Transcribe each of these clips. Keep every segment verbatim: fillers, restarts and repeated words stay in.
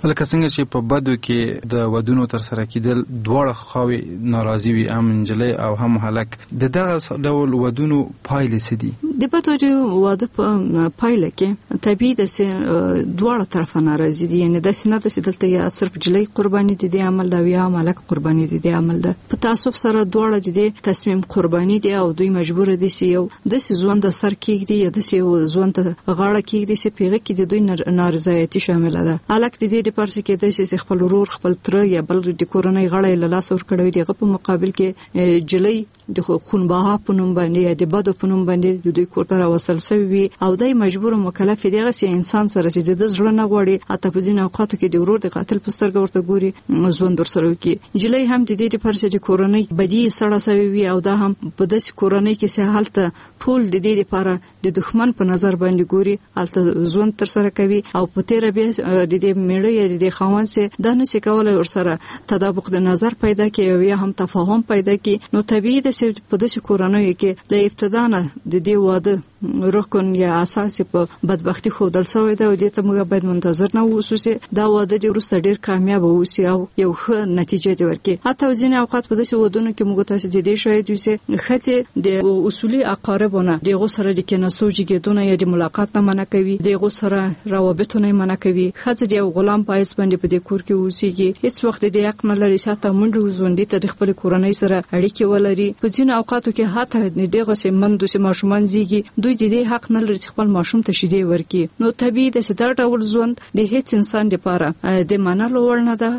لکه څنګه چې په بدو کې د ودونو تر سره کېدل دواړه خواوې ناراضي وي، هم نجلۍ او هم هلک. د دغه ډول ودونو پایلې څه دي؟ د بدو واده په پایله کې طبیعي ده چې دواړه طرفه ناراضي دي. یعنې داسې نه ده چې دلته یا صرف جلۍ قرباني دي د عمل ده یا هلک قرباني دي د عمل ده. په تعصب سره دواړه د تصمیم قرباني دي او دوی مجبور دي چې یو داسې ژوند د سر کېږدي یا داسې یو ژوند ته غاړه کېږدي چې په هغه کې د دوی نارضایتي شامله ده. هلک د دې دپاره چې کېدای شي چې خپل ورور، خپل تره یا بل د کورنۍ غړی له لاسه ورکړی وي، د هغه په مقابل کې جلۍ د خونبها په نوم باندې یا د بدو په نوم باندې د دوی کور ته راوستل سوي وي او دی مجبور مکلف دی هغه انسان سره چې د زړه نه غواړي حتی په ځینو اوقاتو کې د ورور د قاتل په سترګه ورته ګوري ژوند ورسره وکړي. جلۍ هم د دې لپاره چې د کورنۍ بدی سره سوي وي او دا هم په داسې کورنۍ کې چې هلته ټول د دې لپاره د دښمن په نظر باندې ګوري، هلته ژوند تر سره کوي او په تیره بیا د دې میړه یا د خاوند سره دا نشي کولای ورسره تطابق د نظر پیدا کوي یا هم تفاهم پیدا کوي. نو طبیعي ده چې په داسې کورنۍ کې له ابتدا نه د دې واده رکن یا اساس په بدبختی خودل شوی ده او دې ته موږ باید منتظر نه اوسو چې دا واده د وروسته ډیر کامیاب ووسی او یو ښه نتیجه دی ورکړي. حتی ځینې اوقات په داسې ودونو کې موږ تاسو د دې شاهد یو چې ښځې د اصولي اقاربونه دغه سره د کېناستو جګیدونه یا د ملاقات نه منع کوي، دغه سره روابط نه منع کوي. ښځې د یو غلام پایس باندې په دې کور کې اوسېږي، هیڅ وخت د حق نه لري چې تا منډه ژوندۍ ته د خپل کورنۍ سره اړیکې ولري. په ځینو اوقاتو کې حتی دغه سه مندو سه ماشومان زیږي، دوی د دې حق نه لري چې خپل ماشوم ته شیدې ورکړي. نو طبیعي ده چې دا ډول ژوند د هیڅ انسان لپاره د منلو وړ نه ده.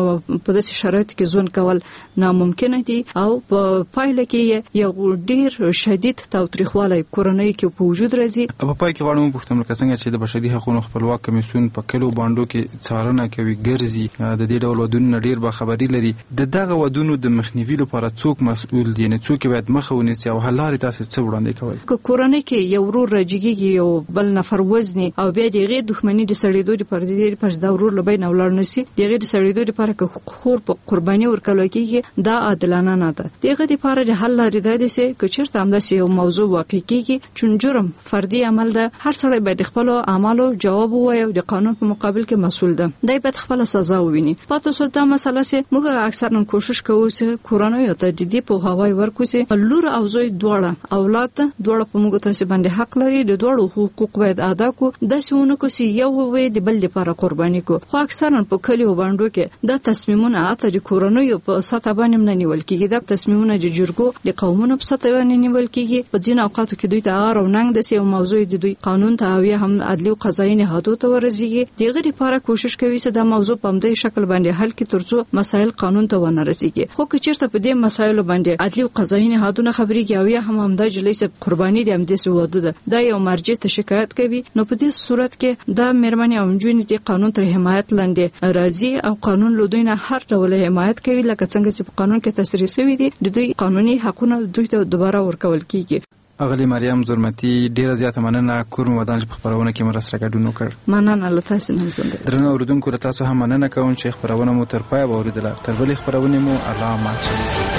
په داسې شرایطو کې ژوند کول ناممکن دي او په پایله کې یو ډیر شدید تاوتریخوالی کورنۍ کې په وجود راځي. په پای کې غواړم پوښتنه وکړم څنګه چې د بشري حقوقو خپلواک کمیسیون په کلو باندې کې څارنه کوي، ګرځي، د دې ډول ودونو ډیر به خبري لري. د دغه ودونو د مخنیوي لپاره څوک مسؤل دي؟ نه څوک باید مخه ونیسي او حل لارې تاسو څه وړاندې کوي؟ که کورنۍ کې یو ورور راجګي یو بل نفر وزني او بیا دغه دښمنۍ د سړېدو لپاره د دې لپاره دا ورور لبین اولاد نسی دغه د سړېدو لپاره که خور په قرباني ورکول کېږي دا عادلانه نه ده. دغه لپاره د حل لارې ده چې که چیرته همداسې یو موضوع واقع کېږي چون جرم فردي عمل ده، هر سړی باید خپل اعمالو جواب ووایي او د قانون په مقابل کې مسؤل ده، دای باید خپل سزا وویني. پاتې شو دا مسله چې موږ اکثرا کوشش کوو چې کورنۍ ته د دې په هواي ورکو چې لور او زوی دواړه اولاد دواړه په موږ ته باندې حق لري، د دواړو حقوق باید ادا کو. داسې ونه کو چې یو وې د بل لپاره قرباني کو. خو اکثرا په کلیو باندې کې دا تصمیمونه اته د کورنۍ په سطح باندې نه نیول کېږي، دا تصمیمونه د جرګو د قومونو په سطح باندې نیول کېږي. په ځینو اوقاتو کې دوی ته ار او ننګ د یو موضوع د دوی قانون ته او هم عدلي او قضایي نهادو ته ورسیږي. دغه لپاره کوشش کوي چې دا موضوع په همدې شکل باندې حل کړي ترڅو مسایل قانون ته ونه رسیږي. خو که چیرته په دې مسایلو باندې عدلي او قضایي نهادونه خبري کوي هم همدا جلۍ سره قرباني دي هم د سواد ده دا یو مرجع ته شکایت کوي. نو په دې صورت کې دا مېرمنې او نجونې د قانون تر حمایت لاندې راځي او قانون له دوی نه هر ډول حمایت کوي لکه څنګه چې په قانون کې تصریح شوی دي د دوی قانوني حقونه دوی ته دوباره ورکول کیږي. اغلی مریم زرمتی ډیره زیاته مننه کورم ودان چې په خبرونه کې مرسته ګډون وکړ. مننه له تاسو نه زنده. درنو اوریدونکو له تاسو هم مننه کوم چې خبرونه مو تر پای اوریدله. تر بلې خبرونه مو الله ماچ.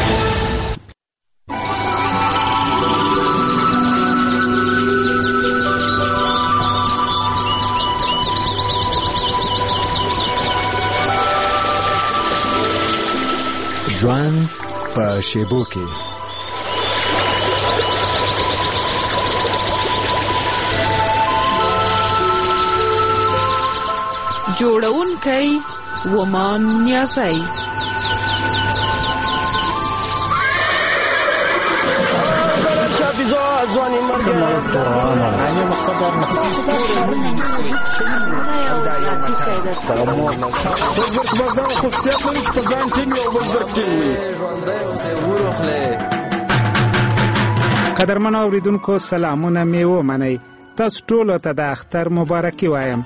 ژوند په شیبو کې جوړونکی ومان نیازی قدرمن اوریدونکو سلامونه می ومنئ. تاسو ټول ته د اختر مبارکي وایم.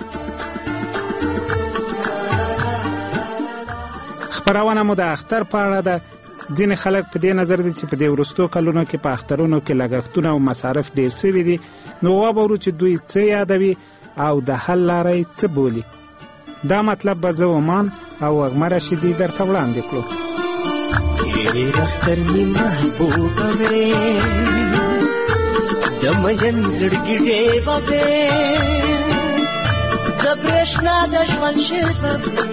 خبرونه مو د اختر په اړه ده. ځینې خلک په دې نظر دي چې په دې وروستو کلونو کې په اخترونو کې لګښتونه او مصارف ډېر شوي دي. نو واورو چې دوی څه یادوي او د حل لارې څه بولي. دا مطلب به زه ومان او وږمه رشیدي درته وړاندې کړو. اختر می محبوبه وې د مین زړګي ډېوه وې د برېښنا د ژوند شعر به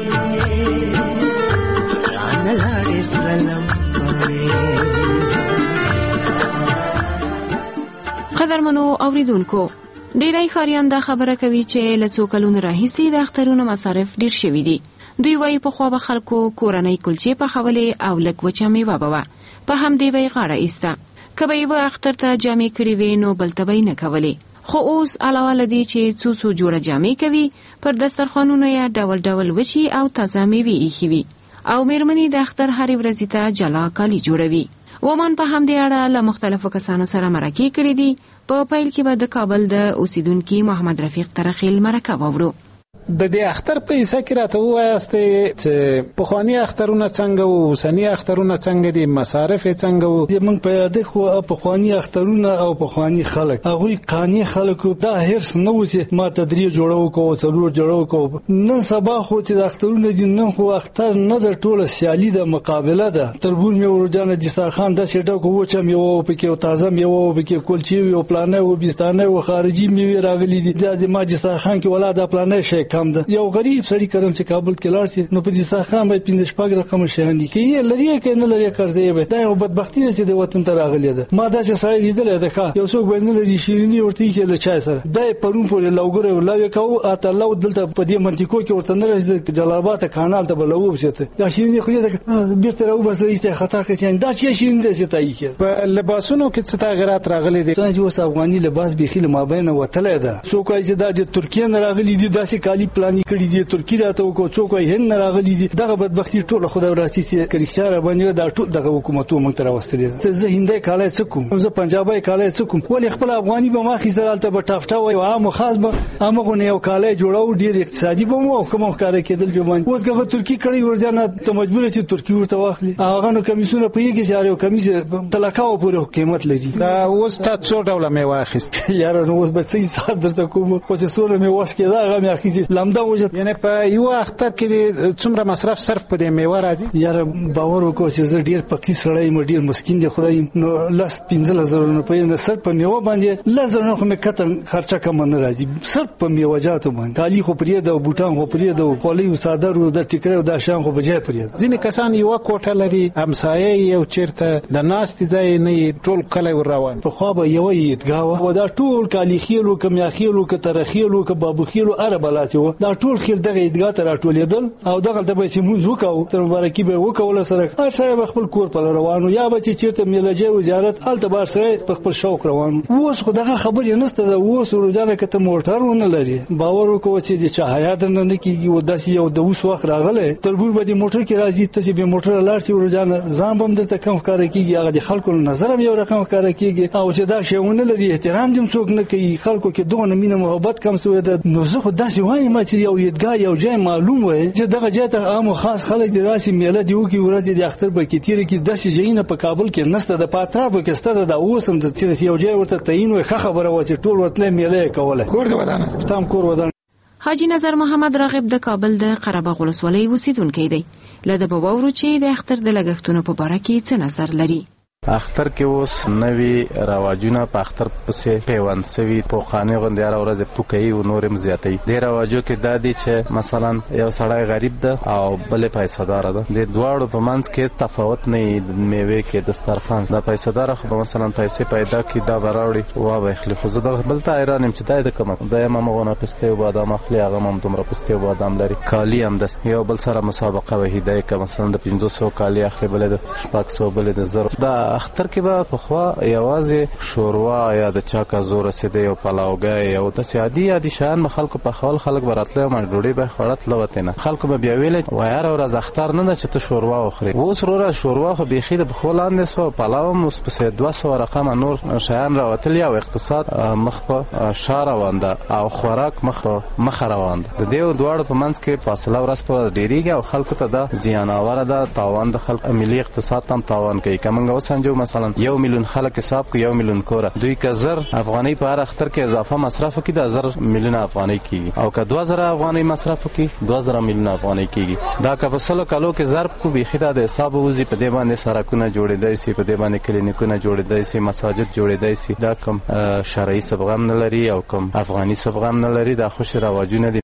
رانه لاړې سره لمبوي. قدرمنو اوریدونکو، ډیری ښاریان دا خبره کوي چې له څو کلونو راهیسې د اخترونو مصارف ډیر شوي دي. دوی وایي پخوا به خلکو کورنۍ کلچې پخولې او لږ وچه میوه به وه، په همدې به یې غاړه ایسته. که به یوه اختر ته جامې کړې وې نو بل ته به یې نه کولې. خو اوس علاوه له دې چې څو څو جوړه جامې کوي، پر دسترخوانونو یې ډول ډول وچې او تازه میوې ایښې وي او میرمنې د اختر هرې ورځې ته جلا کالي جوړوي. ومن په همدې اړه له مختلفو کسانو سره مرکې کړې دي. په پیل کې به د کابل د اوسیدونکي محمد رفیق ترخیل مرکه واورو. د دې اختر په حصہ کې راته وایاستې چې پخواني اخترونه څنګه وو، اوسني اخترونه څنګه دي، مصارف یې څنګه وو؟ موږ په یاد خو پخواني اخترونه او پخواني خلک هغوی قانع خلکو دا هرڅ نه و چې ما تدریج جوړو کو څلور جوړو کو. نن سبا خو چې اخترونه دي، نن خو اختر نه د ټوله سیالي د مقابله ده. تربور مې ورجانه دسترخوان د سیټه کو وچه میوه پکې او تازه میوه پکې کلچې او پلانه او بستانه او خارجي میوه راغلي دي. د ما دسترخوان کې ولا د پلانه شي کم ده. یو غریب سړی کرم چې کابل کې لاړ شي نو په دې ساخه باندې پنځه شپږ رقم شهان دي کې لري کې نه لري قرضې به دا یو بدبختی ده چې د وطن ته راغلی ده. ما دا چې سړی لیدل ده ښه یو څوک باندې لري شیرینی ورته کې له چای سره دا پرون پورې لوګره ولاوي کو اته لو دلته په دې منطقو کې ورته نه راځي جلال آباد کانال ته بلوو بشته دا شیرینی خو دې بیرته راو بس لري خطر کې دا چې شیرینی دې ستای کې په لباسونو کې څه تغیرات راغلي دي. څنګه چې اوس افغاني لباس بيخي مابین وتلې ده. څوک چې دا د ترکیه نه راغلي دي داسې کالی پلاني کړی دي، ترکیه راته وکړو څوک یې هند نه راغلي دي. دغه بدبختی ټول خدای وراسي چې کریکچار باندې دا ټول دغه حکومتو موږ تر واستلې. زه هندي کالای څکم، زه پنجابي کالای څکم، ولې خپل افغاني به ما خېزالته به ټافټا وای او عام خاص به امغه نه یو کالای جوړاو ډیر اقتصادي به مو کوم کار کېدل به باندې. اوس هغه ترکی کړی ورځنه ته مجبور چې ترکی ورته واخلي. هغه نو کمیسونه په یوه کې یو کمیس تلکاو پورې قیمت لري. دا اوس تاسو څو ډول میوه اخیست؟ یار نو اوس به څه حساب درته کوم خو چې څوره مې واس کې دا هغه مې اخیست لمدا وجه. یعنی په یو اختر کې څومره مصرف صرف په دې میوه راځي؟ یار باور وکړه چې زه ډیر فقیر سړی م، ډیر مسکین دی خدای نو لاس پنځه زره روپۍ نه صرف په میوه باندې لزر نه خو مې کته خرچه کم نه راځي. صرف په میوه جاتو باندې کالی خو پرې د بوټان خو پرې د خولي او صادر او د ټیکره او د شان خو بجای پرې. ځینې کسان یو کوټه لري همسایه یو چیرته د ناست ځای نه ټول کله ور روان. په خو به یو ایدګاوه و دا ټول کالی خېلو کمیا خېلو ک تر خېلو ک بابو خېلو اره بلاته و دا ټول خېل دغه ایدګا ته راټولېدل او دغه د به سیمون وکاو تر مبارکي به وکول سره هر سره خپل کور په روانو یا به چې چیرته میلجه وزارت الته بار سره په خپل شوق روانو. اوس خو دغه خبرې نسته دا اوس ورځانه کته موټر ونه لري. باور وکړه چې چې حیات نه کیږي و داسې یو د اوس وخت راغله تربور به د موټر کې راځي ته چې به موټر لاړ شي ورځانه ځان بم درته کم کار کیږي هغه د خلکو نظر هم یو رقم کار کیږي او چې دا شیونه لري احترام دې څوک نه کوي خلکو کې دغه مینه محبت کم سوې ده. نو زه خو داسې وایم چې یو یدګا یو ځای معلوم وای چې دغه ځای ته عام خاص خلک د راسي میله دی وکي ورځ د اختر به کې تیر کې داسې ځایونه په کابل کې نسته د پاترافو کې ستاده د اوسم د چې یو ځای ورته تعین وي خبره و چې ټول ورتله میله کوله کور دی ودانه تام کور ودانه. حاجی نظر محمد راغب د کابل د قرهباغ ولسوالۍ اوسیدونکی دی. لده په وورو چې د اختر د لګښتونو په باره کې څه نظر لري. اختر کې اوس نوی رواجونه په اختر پسې پیوند سوي په خانه غوندې را ورځ پوکي او نورم زیاتې د رواجو کې د دې چې مثلا یو سړی غریب ده او بلې پیسې دار ده د دواړو په منځ کې تفاوت نه میوه کې دسترخوان د پیسې دار خو مثلا پیسې پیدا کی دا براوړي وا به خلی خو زه د بل ته ایرانم چې دای د کوم د یم مغونه پسته او بادام اخلي هغه هم دومره پسته او بادام لري کالی هم د یو بل سره مسابقه وهیده کې مثلا د پنځه سوه کالی اخلي بل د شپږ سوه بل د زر دا اختر کې به په خوا یوازې شوروا یا د چا کا زور رسیدي او پلاوګي او د سیادي عادي شان خلکو په خپل خلک براتله ما ډوډۍ به خورت لوته نه خلکو به بیا ویل و یار ورځ اختر نه چې ته شوروا وخوري اوس وروره شوروا خو بيخي د خلاندې سو پلاو مو په دوه سوه رقم نور شیان راوتلی او اقتصاد مخ په شار روانده او خوراک مخ مخ روانده د دې دوړ په منځ کې فاصله ورس په ډیریږي او خلکو ته د زیان اوره ده تاوان د خلک ملي اقتصاد تام تاوان کوي کومنګ وسنجو مثلا یو میلیون خلک حساب کو یو میلیون کوره دوی که زر افغاني په هر اختر کې اضافه مصرف کوي د زر میلیون افغاني کیږي او که دوه زره افغاني مصرف کوي دوه زره میلیون افغاني کیږي دا که په سلو کالو کې ضرب کو بيخي د حساب وزي په دې باندې سرکونه جوړېدای شي په دې باندې کلینیکونه جوړېدای شي مساجد جوړېدای شي دا کوم شرعي سبغم نه لري او کوم افغاني سبغم نه لري دا خوش رواجونه دي.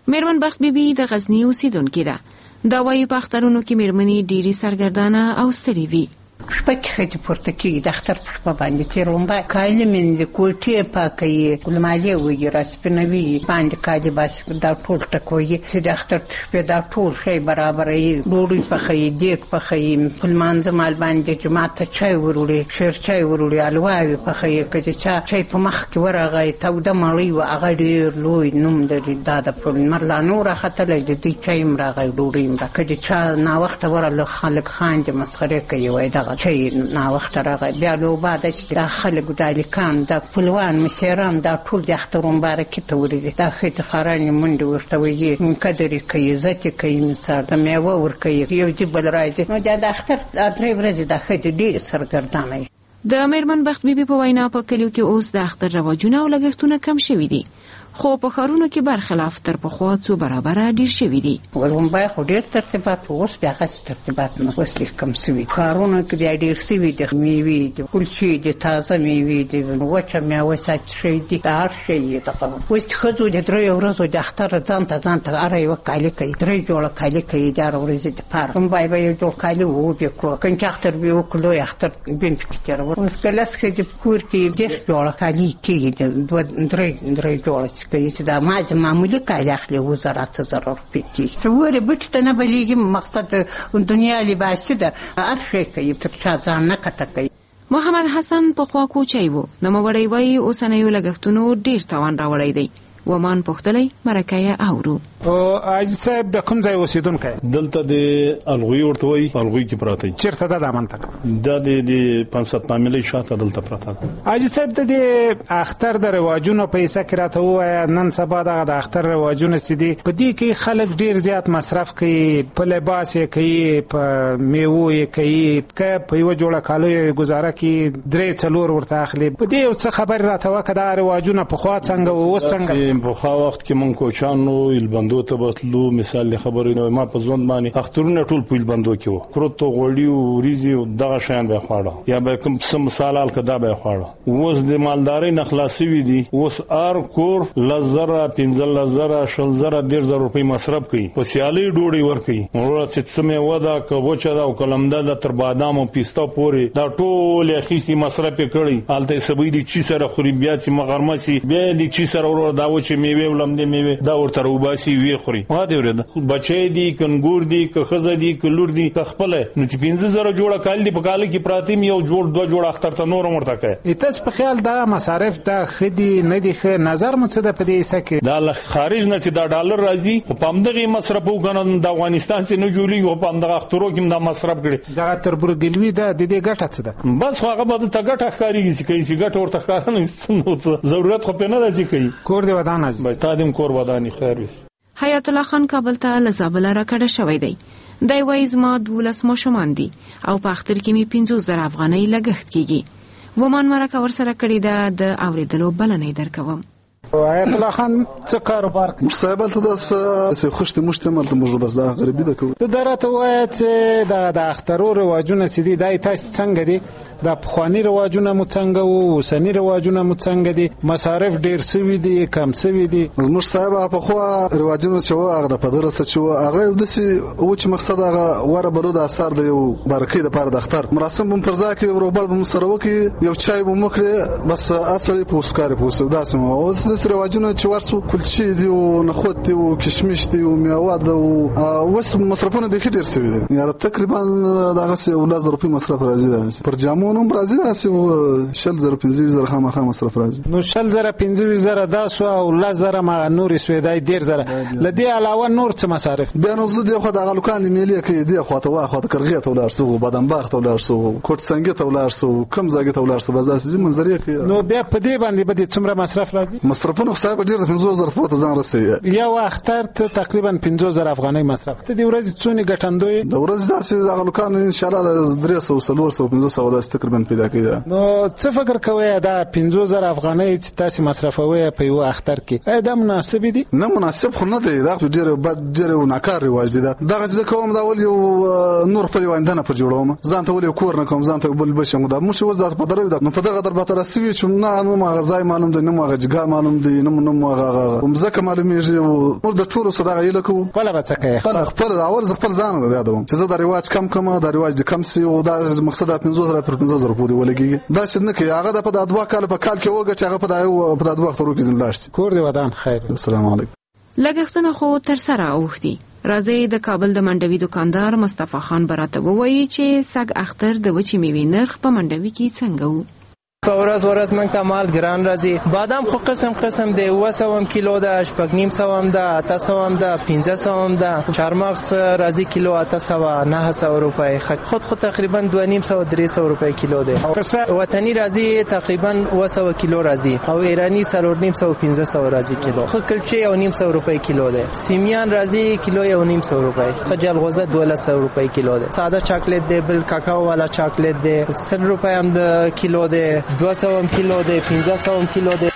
میرمن بخت بیبي د غزنی اوسیدونکې ده. دا وايي په اخترونو کې میرمنې ډېری سرګردانه او ستړي وي. شپه کې ښځې پورته کېږي د اختر په شپه باندې تېر ومبه کالي مینځي کوټې پاکوي ګلمالې وهي راسپینوي باندې کالي باسي دا ټول ټکوي چې د اختر په شپې دا ټول شی برابروي ډوډۍ پخوي دیګ پخوي په لمانځه مال باندې جومات ته چای وروړي شیر چای وروړي الواوې پخوي که د چا چای په مخ کې ورغی توده مړۍ وه هغه ډېر لوی نوم لري دا د لمر لا نور راختلی د دوی چای هم راغی ډوډۍ هم را که د چا ناوخته ورغله خلک خاندي مسخرې کوي وایي دغه چای ناوخته راغی بیا لوبه ده چې دا خلک دا لیکان دا خپلوان مسیران دا ټول د اختر مبارکي ته ورځي دا ښځې خرانې منډې ورته وایي قدر یې کوي عزت یې کوي مثال د میوه ورکوي یو جي بل راځي نو دا د اختر درې ورځې دا ښځې ډېرې سرګردانه وي. د میرمن بخت بیبي په وینا په کلیو کې اوس د اختر رواجونه او لګښتونه کم شوي دي خو په ښارونو کې برخلاف تر پخوا څو برابره ډېر شوي دي. ولومبای خو ډېر ترتیبات اوس بیا هسې ترتیبات نه اوس لږ کم شوي ښارونو کې بیا ډېر شوي دي میوې دي کلچې دي تازه میوې دي وچه میوه ساتل شوي دي دا هر شی یې دغه اوس ښځو د دریو ورځو د اختر ځان ته ځان ته هره یوه کالي کوي درې جوړه کالي کوي د هره ورځې دپاره لومبای به یو جوړ کالي ووبې کړو که چې اختر به یې وکړو لوی اختر بین پکې تېرول اوس که لس ښځې په کور کې دېرش جوړه کالي کېږي دوه درې درې جوړه چې کوي چې دا ما معمولی کالي اخلي اووه زره اته زره روپۍ کېږي چې ورې بټې ته نه بلېږي مقصد دنیا لباسي ده هر شی کوي تر چا ځان نه کته کوي. محمد حسن پخوا کوچی و نوموړی وایي اوسنیو لګښتونو ډېر تاوان راوړی دی. ومان پوښتلی مرکه یې اورو. حاجي صاحب د کوم ځای اوسېدونکی؟ دلته د الغوی ورته وایي الغوی کې پراته وي. چېرته ده دا منطقه؟ دا د پنسد معاملې شاته دلته پراته ده. حاجي صاحب د دې اختر د رواجونو په حصه کې راته ووایه نن سبا دغه د اختر رواجونه چې دي په دې کې خلک ډېر زیات مصرف کوي په لباس یې کوي په میوو یې کوي که په یوه جوړه کالو یې ګزاره کوي درې څلور ورته اخلي په دې یو څه خبرې راته وکړه دغه رواجونه پخوا څنګه و اوس څنګه؟ پخوا وخت کې مونږ کوچان وو ایلبندو ته به تلو مثال د خبرې نه ما په ژوند باندې اخترونه ټول په ایلبندو کې وو کروت غوړي او وریځې او دغه شیان به یې خواړه یا به کوم څه مثال حال که دا به یې خواړه. اوس د مالدارۍ نه خلاص شوي دي اوس هر کور لس زره پنځلس زره شل زره دېرش زره روپۍ مصرف کوي په سیالۍ ډوډۍ ورکوي وروره چې څه میوه ده که وچه ده او که لمده ده تر بادام او پیستا پورې دا ټول یې اخیستي مصرف یې کړی هلته یې سبۍ د چي سره خوري بیا چې مغرمه سي بیا یې د چي سره وروره دا وچې میوې او لمدې میوې دا ورته راوباسي ویې خوري. ما دې اورېده بچی دي که نګور دي که ښځه دي که لور دي که خپله نو چې پنځه زره جوړه کالي دي په کاله کې پراته یو جوړ دوه جوړه اختر ته نور هم ورته کوي. تاسو په خیال دا مصارف دا ښه دي نه دي ښه نظر مو څه ده په دې حصه کې؟ دا له خارج نه چې دا ډالر راځي خو په همدغې مصرف وکړه د افغانستان چې نه جوړېږي خو په همدغه اخترو کې هم دا مصرف کړي دغه تربورګلوي ده د دې ګټه څه ده؟ بس خو هغه به درته ګټه ښکارېږي چې کوي چې ګټه ورته ښکاره نه ضرورت خو پرې نه ده چې کوي. کور دې ودان بس تا دې هم کور وداني خیر وي. حیات الله خان کابل ته له زابله راکډه شوی دی. دی وایي زما دولس ماشومان دي او په اختر کې مې پنځوس زره افغانۍ لګښت کېږي. ومان مرکه ورسره کړې ده د اورېدلو بلنه یې درکوم. حیات الله خان څه کاروبار کوي؟ صاحب هلته داسې خوشتې موشتې هم هلته موږ بس دا غریبي ده کوو. ته دا راته ووایه چې دغه د اخترو رواجونه چې دي دا یې تاسې څنګه دي؟ دا پخواني رواجونه مو څنګه وو اوسني رواجونه مو څنګه دي؟ مصارف ډېر سوي دي کم سوي دي؟ زموږ صاحب پخوا رواجونه چې وه هغه د پدرسه چې وه هغه یو داسې و چې مقصد هغه وره بلو د اثار د یو بارکۍ دپاره د اختر مراسم به م پر ځای کړي روغبړ به م سره وکړي یو چای به م وکړي بس هر سړی په وسکارې په اوسو داسې مو اوس داسې رواجونه چې ورسو کلچې دي او نخود دي او کشمش دي او میوه ده او اوس مصرفونه بیخي ډېر سوي دي یاره تقریبا دغسې یولس زره روپۍ مصرف راځي داسې پر جامو نوم راځي داسې شل زره پنځه زره خامخا مصرف راځي. نو شل زره پنځه زره دا سو او لس زره ما نورې سوې دا دېرش زره له دې علاوه نور څه مصارف؟ بیا نو زه دې خوا دغه لوکان د میلې کوي دې خوا ته وا خوا ته کرغې ته ولاړ سو بادامباغ ته ولاړ سو کوټ سنګي ته ولاړ سو کم ځای ته ولاړ سو بس داسې منظرې کوي. نو بیا په دې باندې به دې څومره مصرف راځي؟ مصرفونه خو صاحب ډېر د پنځوس زره په ځان رسېږي. یو اختر ته تقریبا پنځوس زره افغانۍ مصرف. ته د ورځې څونې ګټندوی؟ د ورځې داسې دغه لوکان انشاءالله درې سوه څلور سوه پنځه سوه داسې تقریبا پیدا کړي. نو څه فکر کوي دا پنځه زره افغانۍ چې تاسو مصرفوي په یو اختر کې اې دا مناسب دي؟ نه مناسب خو نه دی، دا ډېر بد ډېر ناکار رواج دی. دا چې کوم دا ول یو نور په وایندنه پر جوړوم ځان ته ول یو کور نه کوم ځان ته بل بشم دا مش وځه په درو دا نو په دغه در به تر سوي چې نه نو ما غزای معلوم دی، نه ما غجګا معلوم دی، نه نو ما مزکه معلومیږي. ور د ټولو صدا غیله کو خپل بچ کوي خپل اول خپل ځان نه یادوم چې زه دا رواج کم کم دا رواج د کم سي او دا مقصد پنځه زره پر پنځه زره پورې ولګي. دا څه نه کوي هغه د په دوا کال په کال کې وګه چې هغه په دا په دوا وخت ورو کې زملاش کور دی ودان خیر. السلام علیکم. لګښتونه خو تر سره اوختي. راځي د کابل د منډوي دکاندار مصطفی خان براته وایي چې سګ اختر د وچی میوې نرخ په منډوي کې څنګه وو. په ورځ ورځ من کمال ګران راځي. بادام خو قسم قسم دی، و سوم کیلو ده، شپږ نیم سوم ده، اته سوم ده، پنځه سوم ده. چارمغز راځي کیلو اته سوه نه سوه روپۍ. خود خود تقریبا دوه نیم سوه درې سوه روپۍ کیلو دی. وطني راځي تقریبا و سوه کیلو راځي او ایرانی سلور نیم سوه پنځه سوه راځي کیلو. خو کلچې یو نیم سوه روپۍ کیلو دی. سیمیان راځي کیلو یو نیم سوه روپۍ. خو جلغوزه دولس سوه روپۍ کیلو دی. ساده چاکلیټ دی، بل کاکاو والا چاکلیټ دی، سل روپۍ هم د کیلو دی، دو سوه کیلو دی، پنځه سوه کیلو دی.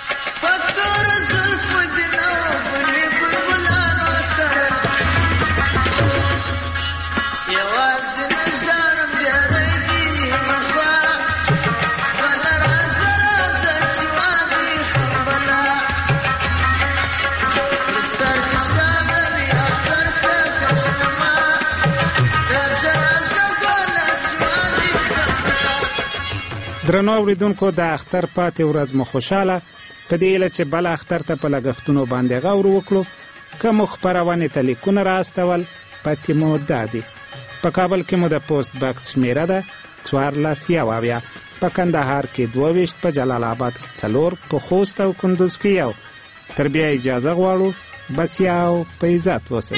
درنو اوریدونکو د اختر پاتې ورځ مو خوشاله. په دې اله چې بل اختر ته په لګښتونو باندې غور وکړو. کوم خبرونه ته لیکونه راستول پاتې مو دادي. په کابل کې مو د پوسټ باکس شمیره ده څوارلس یو اویا، په کندهار کې دوه ویشت، په جلال آباد کې څلور، په خوست او کندوز کې یو. تر بیا اجازه غواړو بس یو په عزت اوسئ.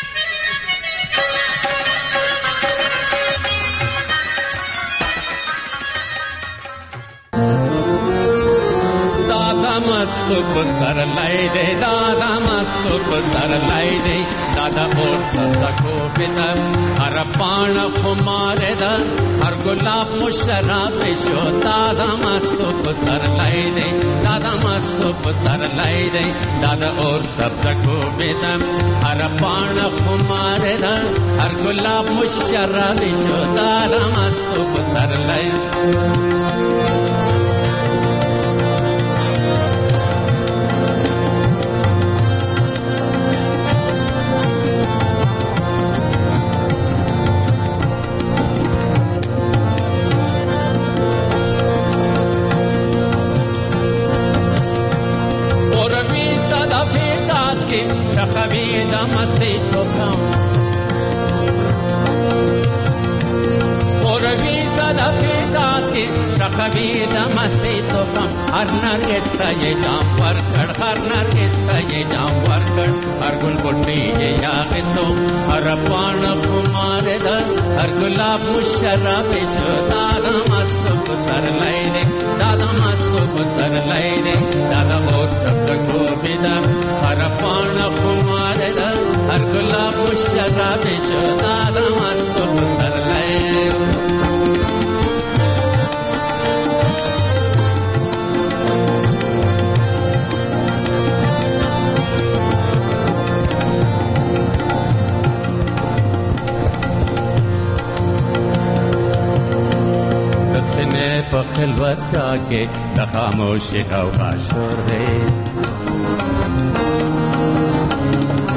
मस्तो को सर लाई दे दादा, मस्तो को सर लाई दे दादा, और सको पिता हर पाण खुमारे दा, हर गुलाब मुशराब शो दादा, मस्तो को सर लाई दे दादा, मस्तो को सर लाई दे दादा, और सको पिता हर पाण खुमारे दा, हर गुलाब मुशराब शो दादा, मस्तो को सर लाई. हर नरगिस का ये जाम वर्कड़, हर नरगिस का ये जाम वर्कड़, हर गुल बुट्टी ये यागिसो, हर पान कुमारे दर, हर गुलाब मुशर्रफ शो दादा, मस्तो पुतर लाई दे दादा, मस्तो पुतर लाई दे दादा, और सब को बिदर, हर पान कुमारे दर, हर गुलाब मुशर्रफ शो दादा, मस्तो पुतर लाई दे. खिलवत के द खामोशी का शोर है,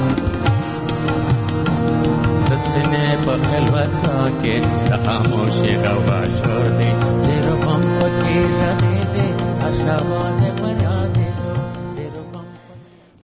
दसने पर खिलवत के द खामोशी